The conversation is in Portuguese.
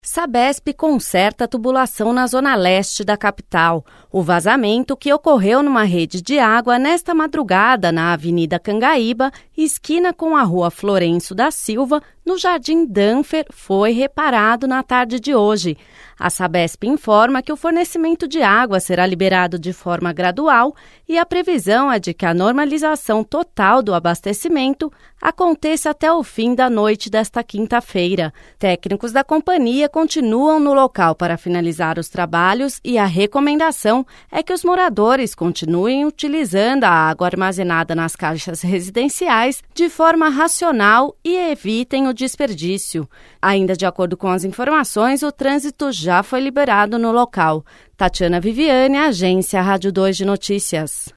Sabesp conserta a tubulação na zona leste da capital. O vazamento, que ocorreu numa rede de água nesta madrugada na Avenida Cangaíba, esquina com a Rua Florencio da Silva, no Jardim Danfer, foi reparado na tarde de hoje. A Sabesp informa que o fornecimento de água será liberado de forma gradual e a previsão é de que a normalização total do abastecimento aconteça até o fim da noite desta quinta-feira. Técnicos da companhia continuam no local para finalizar os trabalhos e a recomendação é que os moradores continuem utilizando a água armazenada nas caixas residenciais de forma racional e evitem o desperdício. Ainda de acordo com as informações, o trânsito já foi liberado no local. Tatiana Viviane, Agência Rádio 2 de Notícias.